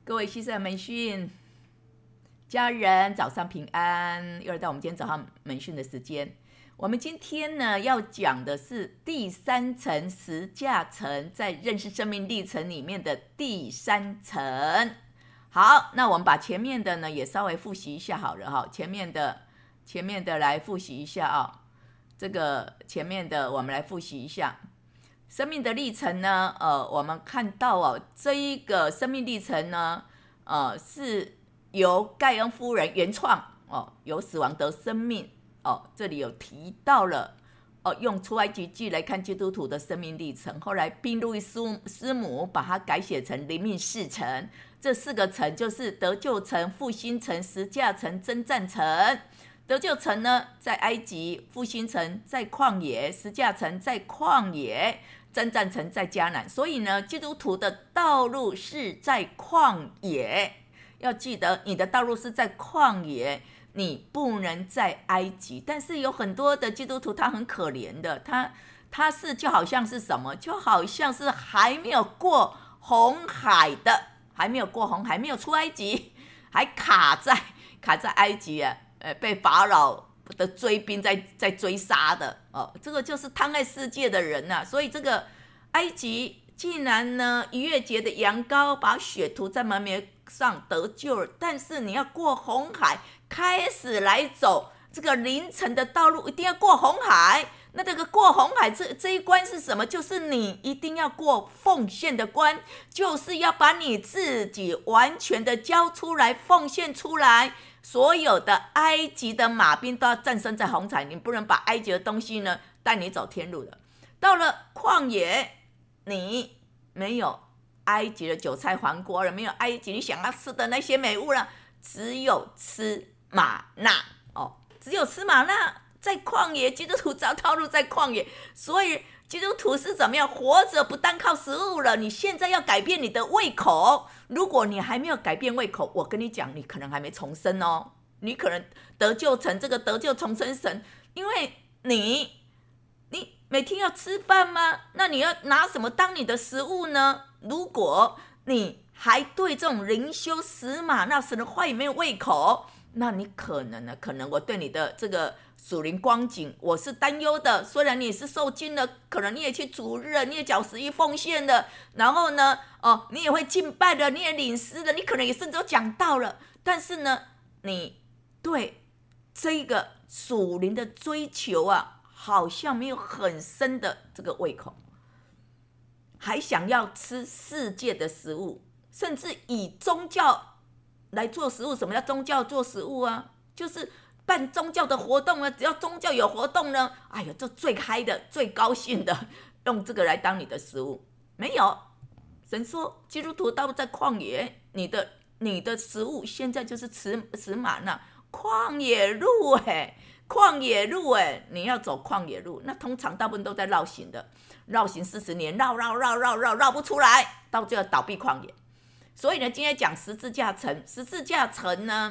各位西山门讯家人，早上平安！又来到我们今天早上门讯的时间。我们今天呢要讲的是第三层实价层，在认识生命历程里面的第三层。好，那我们把前面的呢也稍微复习一下好了哈。前面的来复习一下啊。这个前面的我们来复习一下。生命的历程呢，我们看到哦，这一个生命历程呢，是由盖恩夫人原创哦，由死亡得生命哦，这里有提到了哦，用出埃及记来看基督徒的生命历程。后来宾路易师母把它改写成灵命4层，这4个层就是得救层、复兴层、实价层、征战层。得救层呢，在埃及；复兴层在旷野；实价层在旷野；征战层在迦南。所以呢，基督徒的道路是在旷野。要记得，你的道路是在旷野，你不能在埃及。但是有很多的基督徒，他很可怜的，他是就好像是什么？就好像是还没有过红海的，还没有过红海，没有出埃及，还卡在埃及啊。被法老的追兵在追杀的哦，这个就是贪爱世界的人啊。所以这个埃及竟然呢，逾越节的羊羔把血涂在门楣上得救了，但是你要过红海，开始来走这个灵程的道路，一定要过红海。那这个过红海这一关是什么？就是你一定要过奉献的关，就是要把你自己完全的交出来，奉献出来。所有的埃及的马兵都要战胜在红海，你不能把埃及的东西呢带你走天路的。到了旷野，你没有埃及的韭菜黄瓜了，没有埃及你想要吃的那些美物了，只有吃玛纳哦，只有吃玛纳。在旷野，基督徒找道路在旷野，所以基督徒是怎么样活着？不单靠食物了，你现在要改变你的胃口。如果你还没有改变胃口，我跟你讲，你可能还没重生哦。你可能得救成这个得救重生神，因为你每天要吃饭吗？那你要拿什么当你的食物呢？如果你还对这种灵修死玛纳神的话语没有胃口，那你可能我对你的这个属灵光景我是担忧的。虽然你也是受浸了，可能你也去主日了，你也缴10%奉献了，然后呢，你也会敬拜了，你也领诗了，你可能也甚至都讲道了，但是呢，你对这个属灵的追求啊，好像没有很深的这个胃口，还想要吃世界的食物，甚至以宗教来做食物。什么叫宗教做食物啊？就是办宗教的活动啊，只要宗教有活动呢，哎呦，这最嗨的、最高兴的，用这个来当你的食物。没有，神说基督徒道路在旷野，你的食物现在就是吃玛纳，旷野路旷野路你要走旷野路，那通常大部分都在绕行的，绕行40年，绕不出来，到最后倒闭旷野。所以呢，今天讲十字架城，十字架城呢，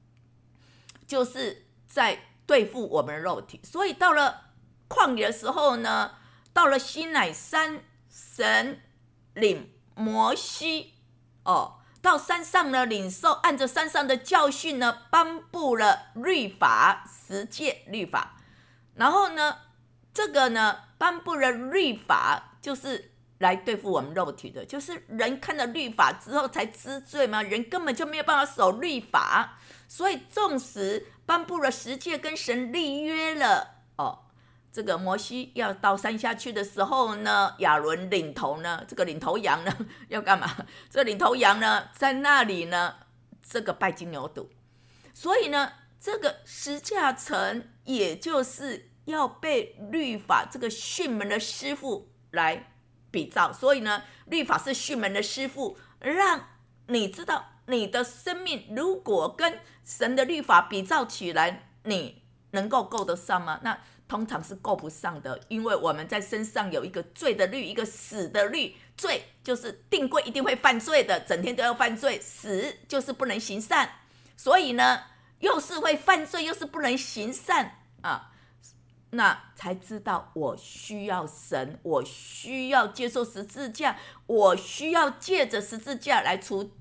就是在对付我们的肉体。所以到了旷野的时候呢，到了西乃山，神领摩西到山上呢领受，按着山上的教训呢，颁布了律法10诫律法。然后呢，这个呢颁布了律法，就是来对付我们肉体的，就是人看了律法之后才知罪嘛，人根本就没有办法守律法。所以纵使颁布了10诫，跟神立约了这个摩西要到山下去的时候呢，亚伦领头呢，这个领头羊呢要干嘛？这个领头羊呢在那里呢，这个拜金牛犊。所以呢，这个十架城也就是要被律法这个训门的师傅来比照。所以呢，律法是训门的师傅，让你知道你的生命如果跟神的律法比照起来，你能够够得上吗？那通常是够不上的，因为我们在身上有一个罪的律，一个死的律。罪就是定规一定会犯罪的，整天都要犯罪；死就是不能行善。所以呢，又是会犯罪，又是不能行善啊，那才知道我需要神，我需要接受十字架，我需要借着十字架来除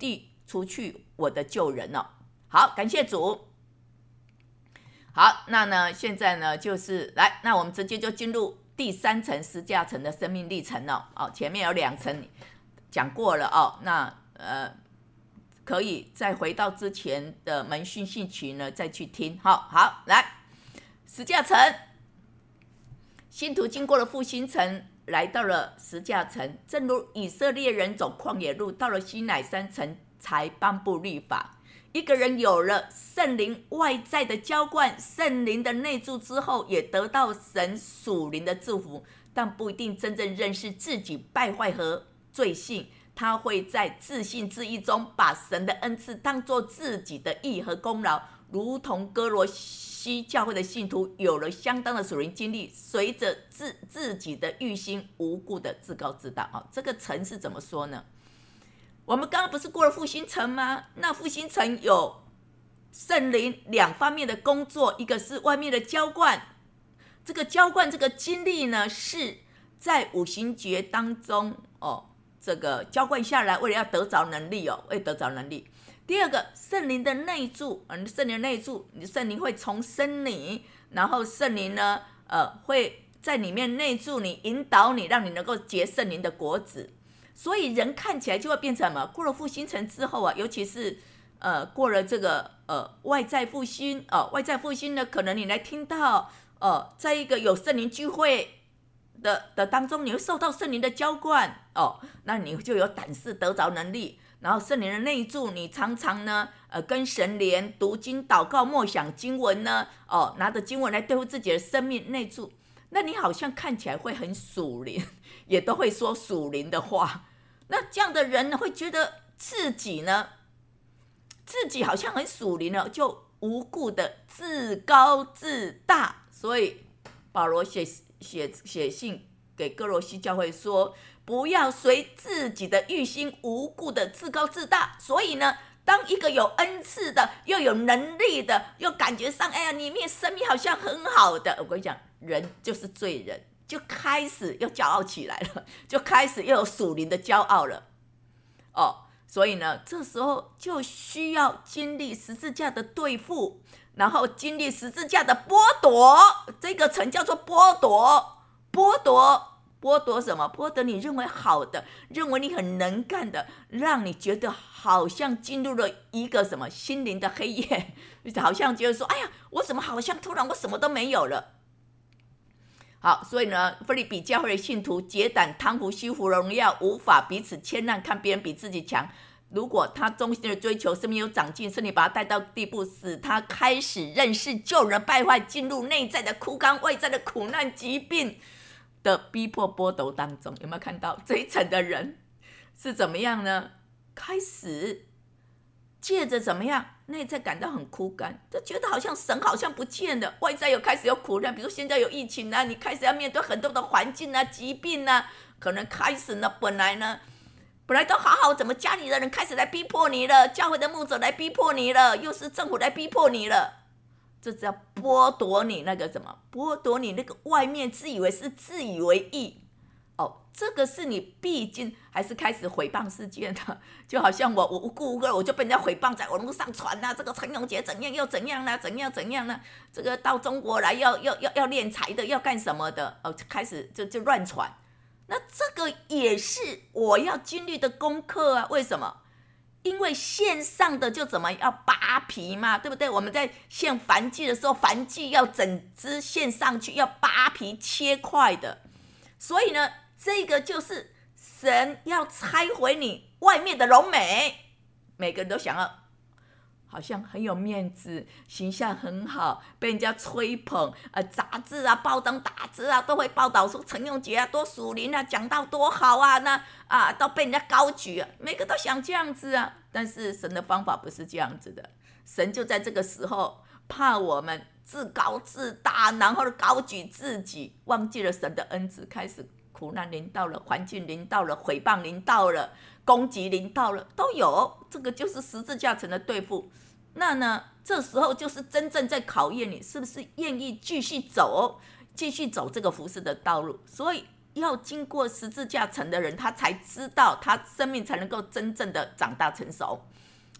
除去我的旧人哦。好，感谢主。好，那呢，现在呢，就是来，那我们直接就进入第3层十字架层的生命历程哦。哦，前面有2层讲过了哦，那可以再回到之前的门训信息呢，再去听。好，来，十字架层，信徒经过了复兴城，来到了十字架层，正如以色列人走旷野路，到了西乃山城才颁布律法。一个人有了圣灵外在的浇灌，圣灵的内住之后，也得到神属灵的祝福，但不一定真正认识自己败坏和罪性。他会在自信自义中，把神的恩赐当作自己的义和功劳，如同哥罗西教会的信徒有了相当的属灵经历，随着自己的欲心无故的自高自大。这个层是怎么说呢？我们刚刚不是过了复兴城吗？那复兴城有圣灵2方面的工作，一个是外面的浇灌，这个浇灌这个经历呢，是在5行诀当中这个浇灌下来，为了要得着能力为了得着能力。第二个，圣灵的内住，圣灵内住，圣灵会重生你，然后圣灵呢，会在里面内住你，引导你，让你能够结圣灵的果子。所以人看起来就会变成什么？过了复兴城之后尤其是过了这个外在复兴外在复兴呢，可能你来听到在一个有圣灵聚会的当中，你会受到圣灵的浇灌那你就有胆识得着能力，然后圣灵的内住，你常常呢跟神连读经祷告默想经文呢拿着经文来对付自己的生命内住，那你好像看起来会很属灵，也都会说属灵的话。那这样的人呢，会觉得自己好像很属灵了，就无故的自高自大。所以保罗写信给哥罗西教会说，不要随自己的欲心无故的自高自大。所以呢，当一个有恩赐的，又有能力的，又感觉上里面生命好像很好的，我跟你讲，人就是罪人，就开始又骄傲起来了，就开始又有属灵的骄傲了所以呢，这时候就需要经历十字架的对付，然后经历十字架的剥夺。这个层叫做剥夺什么？剥夺你认为好的，认为你很能干的，让你觉得好像进入了一个什么心灵的黑夜，好像觉得说，哎呀，我怎么好像突然我什么都没有了。好，所以呢，腓立比教会的信徒结党贪图虚浮荣耀，无法彼此谦让，看别人比自己强。如果他忠心的追求，生命有长进，圣灵把他带到地步，使他开始认识旧人败坏，进入内在的枯干、外在的苦难、疾病的逼迫剥夺当中。有没有看到这一层的人是怎么样呢？开始借着怎么样，内在感到很枯干，就觉得好像神好像不见了，外在又开始有苦难，比如说现在有疫情你开始要面对很多的环境疾病可能开始呢，本来都好好，怎么家里的人开始来逼迫你了，教会的牧者来逼迫你了，又是政府来逼迫你了，这只要剥夺你那个什么，剥夺你那个外面自以为是、自以为义这个是你毕竟还是开始诽谤事件的，就好像我无故无故我就被人家诽谤，在网络上传这个陈永杰怎样又怎样怎样这个到中国来要敛财的，要干什么的开始就乱传。那这个也是我要经历的功课为什么？因为线上的就怎么要扒皮嘛，对不对？我们在献燔祭的时候，燔祭要整只献上去，要扒皮切块的，所以呢，这个就是神要拆毁你外面的荣美。每个人都想要好像很有面子，形象很好，被人家吹捧杂志报章打字都会报道说陈永杰多属灵讲道多好都被人家高举每个都想这样子但是神的方法不是这样子的。神就在这个时候怕我们自高自大，然后高举自己，忘记了神的恩赐，开始苦难临到了，环境临到了，诽谤临到了，攻击临到了，都有。这个就是十字架层的对付。那呢，这时候就是真正在考验你是不是愿意继续走这个服事的道路。所以要经过十字架层的人，他才知道他生命才能够真正的长大成熟。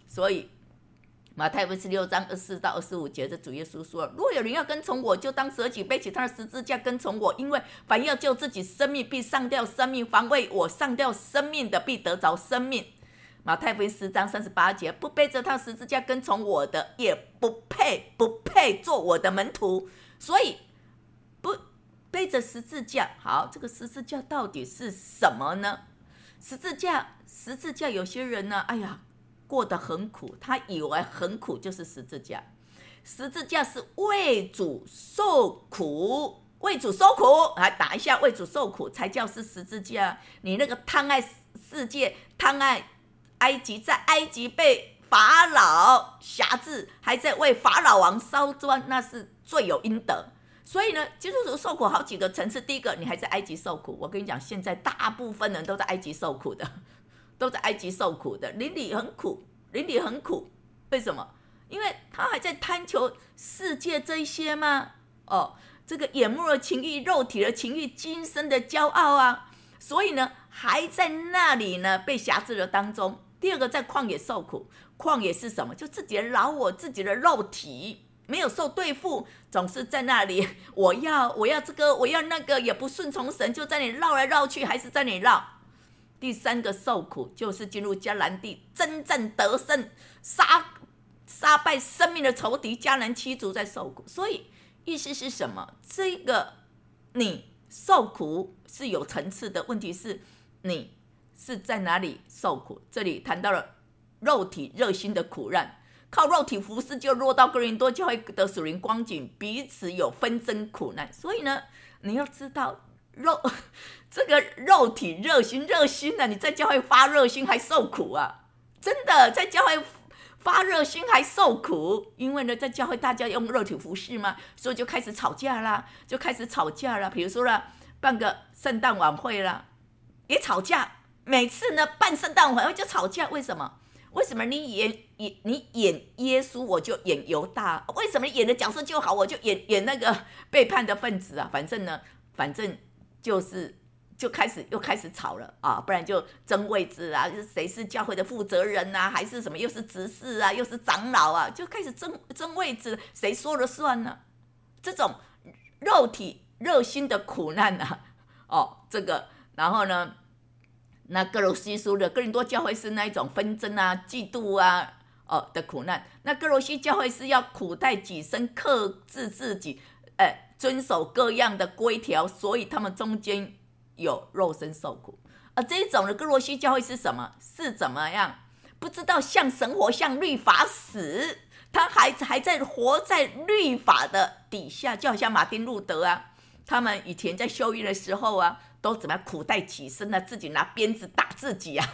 所以马太福音16章24到25节，这主耶稣说：若有人要跟从我，就当舍己，背起他的十字架跟从我。因为凡要救自己生命，必上吊生命；凡为我上吊生命的，必得着生命。马太福音10章38节，不背着他十字架跟从我的，也不配做我的门徒。所以不背着十字架，好，这个十字架到底是什么呢？十字架，有些人呢，哎呀，过得很苦，他以为很苦就是十字架。十字架是为主受苦，为主受苦，还打一下为主受苦才叫是十字架。你那个贪爱世界，贪爱埃及，在埃及被法老辖制，还在为法老王烧砖，那是罪有应得。所以呢，基督徒受苦好几个层次。第一个，你还在埃及受苦。我跟你讲，现在大部分人都在埃及受苦的，都在埃及受苦的，邻里很苦。为什么？因为他还在贪求世界这一些嘛。这个眼目的情欲、肉体的情欲、今生的骄傲啊，所以呢，还在那里呢被辖制的当中。第二个，在旷野受苦。旷野是什么？就自己的老我，自己的肉体。没有受对付，总是在那里，我要这个，我要那个，也不顺从神，就在你绕来绕去，还是在你绕。第三个受苦就是进入迦南地，真正得胜，杀败生命的仇敌，迦南七族在受苦。所以意思是什么？这个你受苦是有层次的，问题是你是在哪里受苦？这里谈到了肉体热心的苦难。靠肉体服侍就落到哥林多教会的属灵光景，彼此有纷争苦难。所以呢，你要知道这个肉体热心啊，你在教会发热心还受苦啊！真的，在教会发热心还受苦，因为呢，在教会大家用肉体服侍嘛，所以就开始吵架啦，比如说啦，办个圣诞晚会啦，也吵架。每次呢办圣诞晚会就吵架，为什么？你演耶稣，我就演犹大？为什么你演的角色就好，我就演那个背叛的分子啊？反正又开始吵了啊！不然就争位置啊，谁是教会的负责人啊，还是什么？又是执事啊，又是长老啊，就开始争位置，谁说了算呢？这种肉体热心的苦难啊，这个，然后呢？那哥罗西书的哥林多教会是那一种纷争啊、嫉妒啊的苦难。那哥罗西教会是要苦待己身，克制自己，遵守各样的规条，所以他们中间有肉身受苦。而这一种的哥罗西教会是什么？是怎么样？不知道向神活，向律法死，他还在活在律法的底下，就好像马丁路德啊，他们以前在修院的时候啊。都怎么样苦待己身啊？自己拿鞭子打自己啊，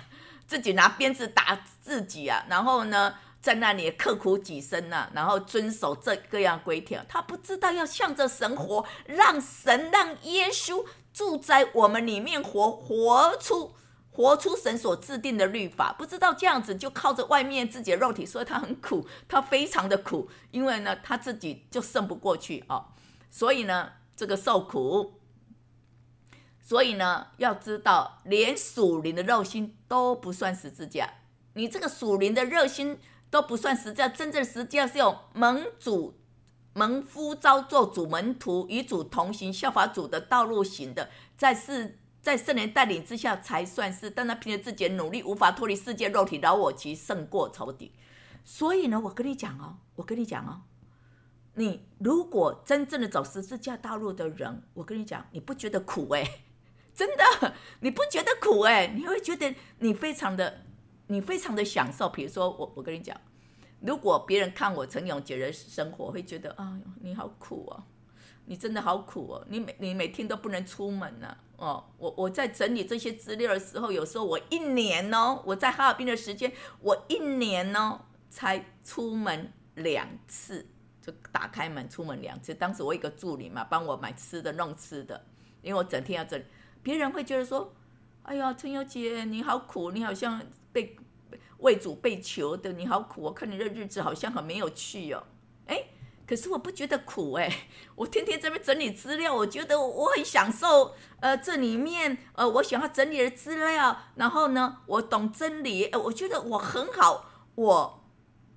然后呢，在那里刻苦己身啊，然后遵守这各样规条。他不知道要向着神活，让耶稣住在我们里面活出神所制定的律法。不知道这样子就靠着外面自己的肉体，所以他很苦，他非常的苦，因为呢他自己就胜不过去所以呢这个受苦。所以呢，要知道，连属灵的肉心都不算十字架。你这个属灵的热心都不算十字架，真正的十字架是有蒙呼召做主门徒，与主同行，效法主的道路行的，在圣灵带领之下才算是。但他凭着自己的努力，无法脱离世界肉体老我，其胜过仇敌。所以呢，我跟你讲哦，你如果真正的走十字架道路的人，我跟你讲，你不觉得苦真的，你不觉得苦你会觉得你非常的享受。比如说我跟你讲，如果别人看我陈永杰的生活，会觉得你好苦哦，你真的好苦哦，你每天都不能出门我在整理这些资料的时候，有时候我一年我在哈尔滨的时间，我一年才出门2次，就打开门出门2次。当时我一个助理嘛，帮我买吃的弄吃的，因为我整天要整理。别人会觉得说，哎呀，陈友姐你好苦，你好像为主被囚的，你好苦，我看你的日子好像很没有趣可是我不觉得苦我天天在那边整理资料，我觉得我很享受这里面我想要整理的资料，然后呢我懂真理我觉得我很好，我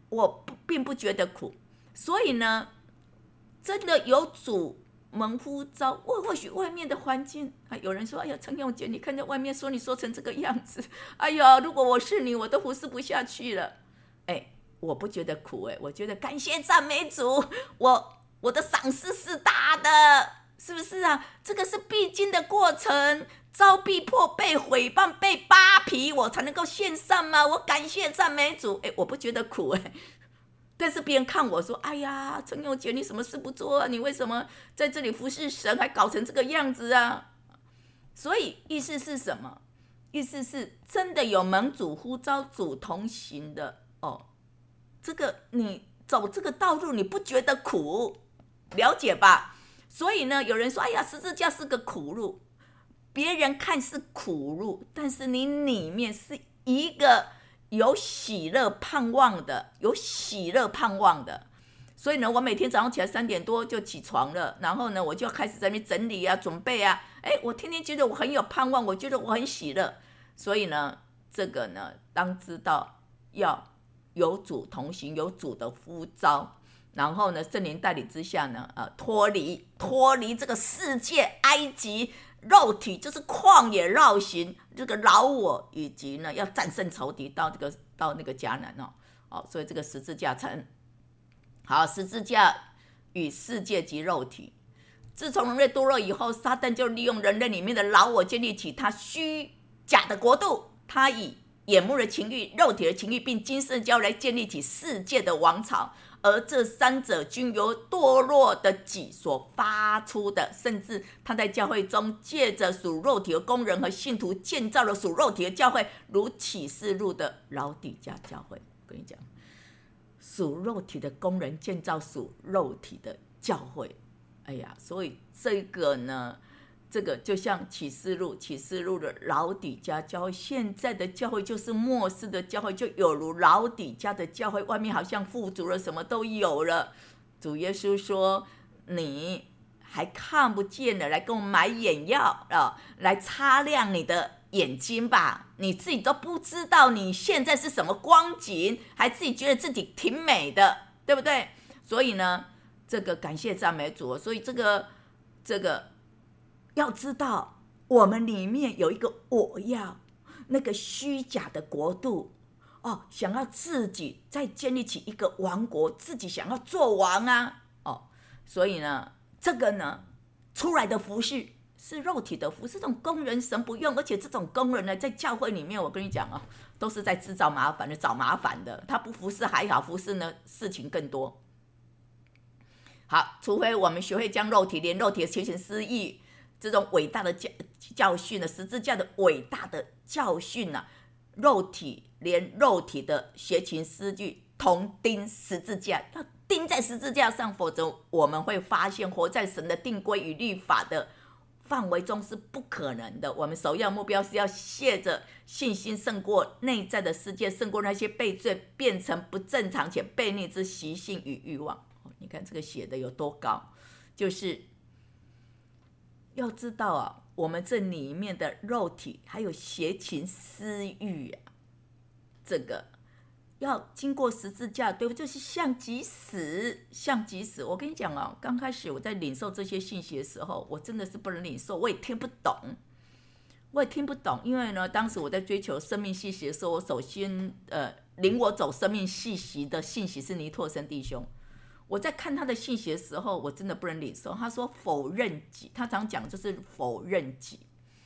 我并不觉得苦。所以呢，真的有主蒙呼召，或许外面的环境有人说：“哎呀，陈永杰，你看在外面说你说成这个样子，哎呀，如果我是你，我都服侍不下去了。”我不觉得苦，我觉得感谢赞美主，我的赏赐是大的，是不是啊？这个是必经的过程，遭逼迫、被毁谤、被扒皮，我才能够献上吗？我感谢赞美主，我不觉得苦，但是别人看我说：“哎呀，陈永杰，你什么事不做啊？你为什么在这里服侍神，还搞成这个样子啊？”所以意思是什么？意思是真的有蒙主呼召、主同行的这个你走这个道路，你不觉得苦，了解吧？所以呢，有人说：“哎呀，十字架是个苦路。”别人看是苦路，但是你里面是一个有喜乐盼望的，有喜乐盼望的。所以呢，我每天早上起来3点多就起床了，然后呢，我就要开始在那边整理啊、准备啊。我天天觉得我很有盼望，我觉得我很喜乐。所以呢，这个呢，当知道要有主同行，有主的呼召，然后呢，圣灵带领之下呢，脱离这个世界埃及肉体，就是旷野绕行这个老我，以及呢要战胜仇敌到那个迦南所以这个十字架城，好，十字架与世界及肉体。自从人类堕落以后，撒旦就利用人类里面的老我，建立起他虚假的国度，他以眼目的情欲、肉体的情欲，并今生交来建立起世界的王朝，而这三者均由堕落的己所发出的，甚至他在教会中借着属肉体的工人和信徒建造了属肉体的教会，如启示录的老底嘉教会。我跟你讲，属肉体的工人建造属肉体的教会，所以这个呢，这个就像启示录的老底嘉教会，现在的教会就是末世的教会，就有如老底嘉的教会，外面好像富足了，什么都有了。主耶稣说：“你还看不见了，来跟我买眼药来擦亮你的眼睛吧。你自己都不知道你现在是什么光景，还自己觉得自己挺美的，对不对？所以呢，这个感谢赞美主。所以这个要知道，我们里面有一个我要那个虚假的国度想要自己再建立起一个王国，自己想要做王啊所以呢，这个呢出来的服事是肉体的服事，这种工人神不用，而且这种工人呢，在教会里面，我跟你讲都是在制造麻烦的，找麻烦的。他不服事还好，服事呢事情更多。好，除非我们学会将连肉体的邪情私欲，这种伟大的教训呢，十字架的伟大的教训连肉体的邪情私欲同钉十字架，要钉在十字架上，否则我们会发现活在神的定规与律法的范围中是不可能的。我们首要目标是要借着信心胜过内在的世界，胜过那些被罪变成不正常且悖逆之习性与欲望。你看这个写的有多高，就是要知道我们这里面的肉体还有邪情私欲这个要经过十字架，对不对？就是像即死。我跟你讲刚开始我在领受这些信息的时候，我真的是不能领受，我也听不懂，因为呢，当时我在追求生命信息的时候，我首先领我走生命信息的信息是尼拓生弟兄。我在看他的信息的时候，我真的不能领受。他说否认己，他常讲就是否认己。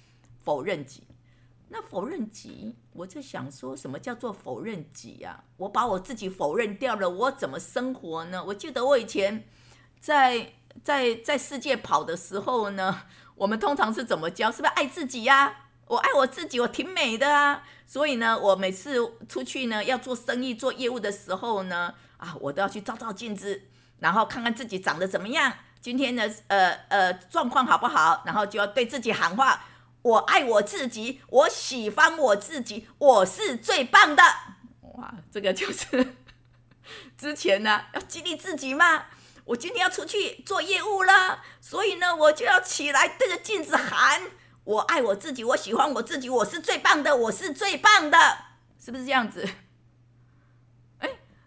那否认己，我在想说什么叫做否认己啊？我把我自己否认掉了，我怎么生活呢？我记得我以前在世界跑的时候呢，我们通常是怎么教？是不是爱自己呀？我爱我自己，我挺美的啊。所以呢，我每次出去呢要做生意、做业务的时候呢，我都要去照照镜子，然后看看自己长得怎么样，今天的状况好不好，然后就要对自己喊话：我爱我自己，我喜欢我自己，我是最棒的。哇，这个就是之前呢要激励自己嘛。我今天要出去做业务了，所以呢我就要起来对着镜子喊：我爱我自己，我喜欢我自己，我是最棒的，我是最棒的，是不是这样子？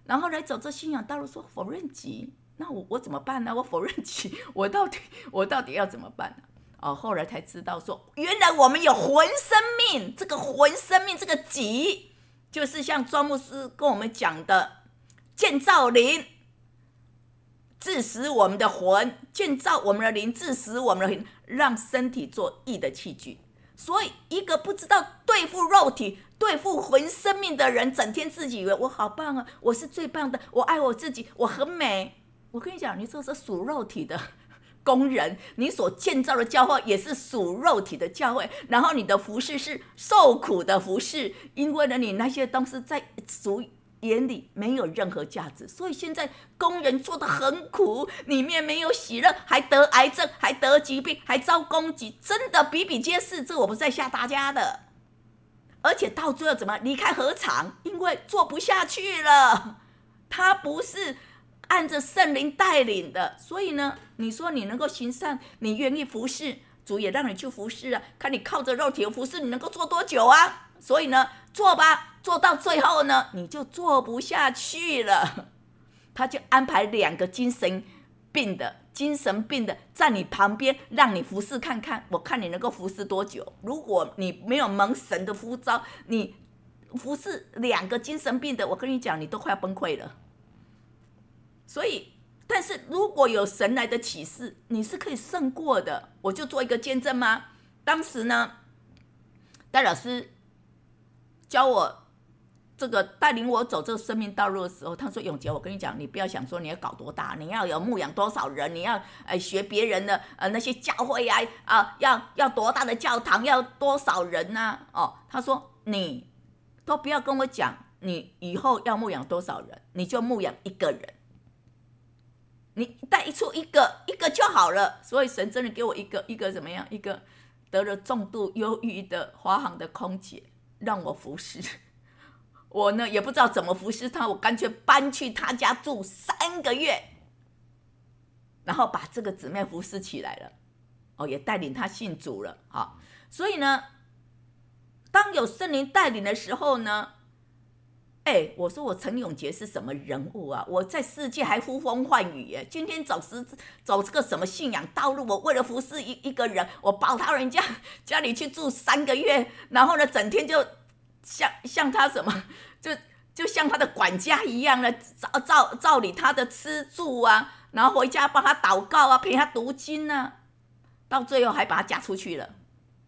然后来走这信仰道路，说否认己，那我怎么办呢？我否认己，我到底要怎么办呢？后来才知道说，原来我们有魂生命，这个魂生命，这个己，就是像庄牧师跟我们讲的，建造灵，致死我们的魂，建造我们的灵，致死我们的灵，让身体做义的器具。所以一个不知道对付肉体、对付魂生命的人，整天自己以为我好棒啊，我是最棒的，我爱我自己，我很美。我跟你讲，你这是属肉体的工人，你所建造的教会也是属肉体的教会，然后你的服事是受苦的服事，因为呢，你那些东西在属眼里没有任何价值，所以现在工人做得很苦，里面没有喜乐，还得癌症，还得疾病，还遭攻击，真的比比皆是。这我不是在吓大家的，而且到最后怎么离开禾场？因为做不下去了，他不是按着圣灵带领的，所以呢，你说你能够行善，你愿意服侍，主也让你去服侍啊，看你靠着肉体的服侍，你能够做多久啊？所以呢，做吧，做到最后呢，你就做不下去了。他就安排2个精神病的在你旁边，让你服侍看看，我看你能够服侍多久。如果你没有蒙神的呼召，你服侍2个精神病的，我跟你讲，你都快要崩溃了。所以，但是如果有神来的启示，你是可以胜过的。我就做一个见证吗？当时呢，戴老师教我这个带领我走这个生命道路的时候，他说：“永杰，我跟你讲，你不要想说你要搞多大，你要有牧养多少人，你要学别人的那些教会要多大的教堂，要多少人啊？他说你都不要跟我讲，你以后要牧养多少人，你就牧养1个人，你带出一个就好了。所以神真的给我一个怎么样？一个得了重度忧郁的华航的空姐，让我服侍。”我呢也不知道怎么服侍他，我干脆搬去他家住3个月，然后把这个姊妹服侍起来了，也带领他信主了。所以呢，当有圣灵带领的时候呢，我说我陈永杰是什么人物啊？我在世界还呼风唤雨耶，今天走这个什么信仰道路，我为了服侍一个人，我跑到人家里去住3个月，然后呢，整天就像他什么，就像他的管家一样的照理他的吃住啊，然后回家帮他祷告啊，陪他读经啊，到最后还把他嫁出去了。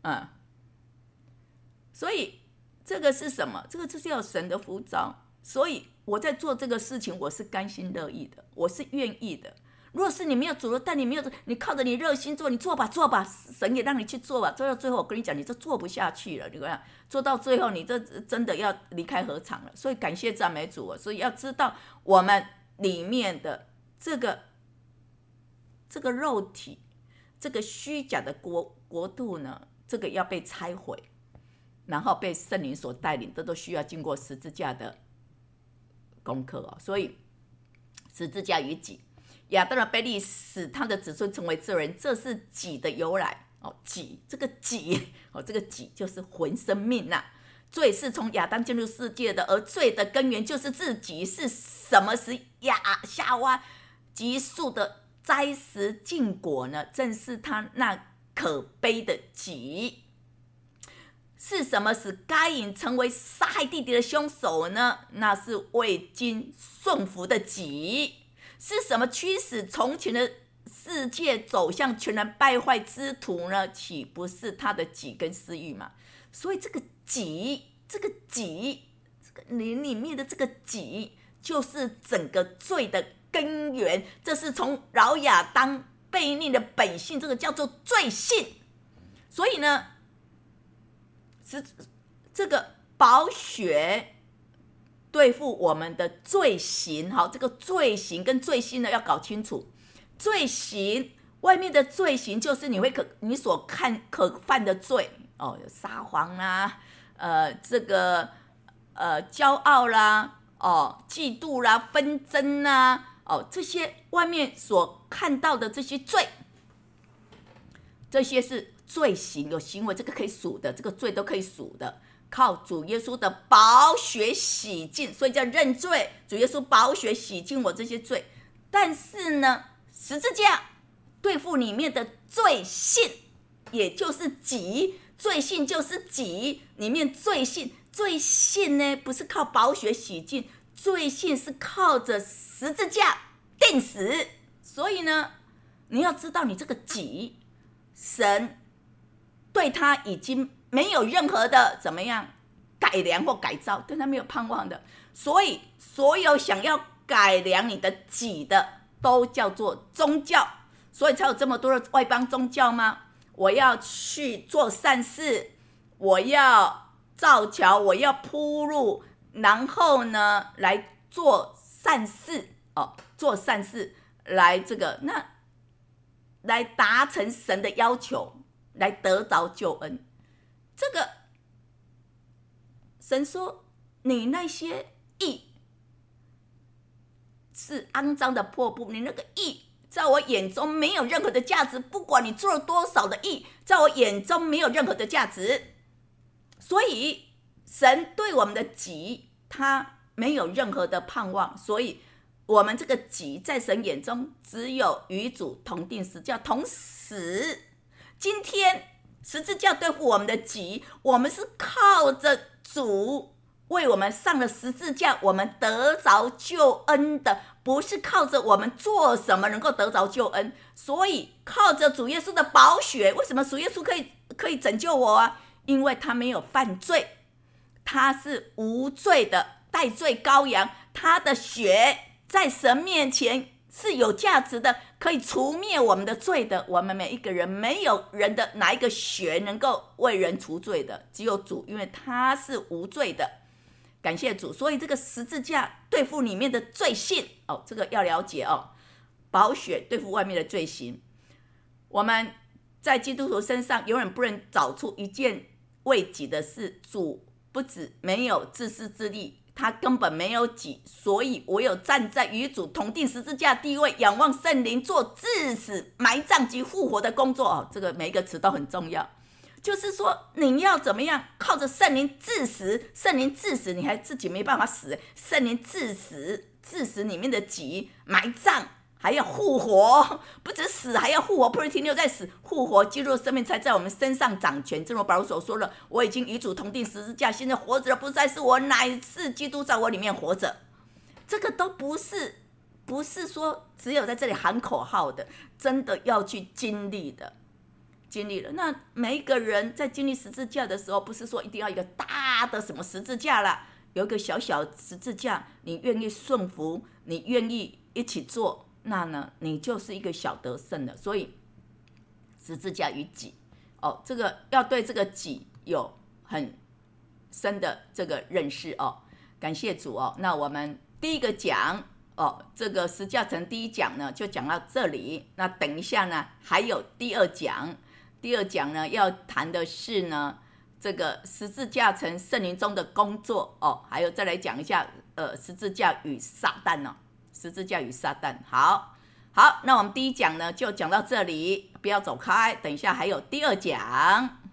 所以这个是什么？这个就是要神的呼召。所以我在做这个事情，我是甘心乐意的，我是愿意的。如果是你没有主了，但你没有，你靠着你热心做，你做吧，神也让你去做吧。做到最后，我跟你讲，你这做不下去了，你看，做到最后，你这真的要离开禾场了。所以感谢赞美主啊！所以要知道我们里面的这个肉体，这个虚假的国度呢，这个要被拆毁，然后被圣灵所带领，这都需要经过十字架的功课。所以十字架与己。亚当的悖逆使他的子孙成为罪人，这是己的由来。己，这个己，这个己就是魂生命啊。罪是从亚当进入世界的，而罪的根源就是自己。是什么使夏娃及树的摘食禁果呢？正是他那可悲的己。是什么使该隐成为杀害弟弟的凶手呢？那是未经顺服的己。是什么驱使从前的世界走向全然败坏之途呢？岂不是他的己跟私欲吗？所以这个己，这个灵里面的这个己，就是整个罪的根源。这是从老亚当悖逆的本性，这个叫做罪性。所以呢，是这个宝血对付我们的罪行。好，这个罪行跟罪性呢要搞清楚。罪行外面的罪行就是你所可犯的罪有撒谎啦，这个骄傲啦，嫉妒啦，纷争啦，这些外面所看到的这些罪，这些是罪行，有行为，这个可以数的，这个罪都可以数的。 靠主耶稣的宝血洗净，所以叫认罪。主耶稣宝血洗净我这些罪。但是呢，十字架对付里面的罪性，也就是己，罪性就是己里面罪性。罪性呢，不是靠宝血洗净，罪性是靠着十字架定死。所以呢，你要知道你这个己，神对他已经没有任何的怎么样改良或改造，对他没有盼望的。所以所有想要改良你的己的，都叫做宗教。所以才有这么多的外邦宗教吗？我要去做善事，我要造桥，我要铺路，然后呢来做善事做善事来来达成神的要求，来得着救恩。这个神说，你那些义是肮脏的破布，你那个义在我眼中没有任何的价值，不管你做了多少的义，在我眼中没有任何的价值。所以神对我们的己，他没有任何的盼望，所以我们这个己在神眼中只有与主同定十字架同死。今天十字架对付我们的己，我们是靠着主为我们上了十字架，我们得着救恩的，不是靠着我们做什么能够得着救恩。所以靠着主耶稣的宝血，为什么主耶稣可以拯救我啊？因为他没有犯罪，他是无罪的代罪羔羊，他的血在神面前是有价值的，可以除灭我们的罪的。我们每一个人，没有人的哪一个血能够为人除罪的，只有主，因为他是无罪的。感谢主。所以这个十字架对付里面的罪性这个要了解宝血对付外面的罪行。我们在基督徒身上永远不能找出一件为己的事。主不止没有自私自利，他根本没有己，所以我有站在与主同定十字架地位，仰望圣灵做致死、埋葬及复活的工作这个每一个词都很重要。就是说你要怎么样靠着圣灵致死，圣灵致死你还自己没办法死，圣灵致死里面的己，埋葬还要复活，不止死还要复活，不是停留在死，复活基督的生命才在我们身上掌权。正如保罗所说了，我已经与主同定十字架，现在活着的不再是我，乃是基督在我里面活着。这个都不是说只有在这里喊口号的，真的要去经历的。经历了，那每一个人在经历十字架的时候，不是说一定要一个大的什么十字架啦，有一个小小十字架，你愿意顺服，你愿意一起做，那呢，你就是一个小得胜的。所以十字架与己这个要对这个己有很深的这个认识感谢主那我们第一个讲这个十架城第一讲呢就讲到这里。那等一下呢还有第二讲。第二讲呢要谈的是呢这个十字架城圣灵中的工作还有再来讲一下十字架与撒旦十字架与撒旦。好，那我们第一讲呢就讲到这里，不要走开，等一下还有第二讲。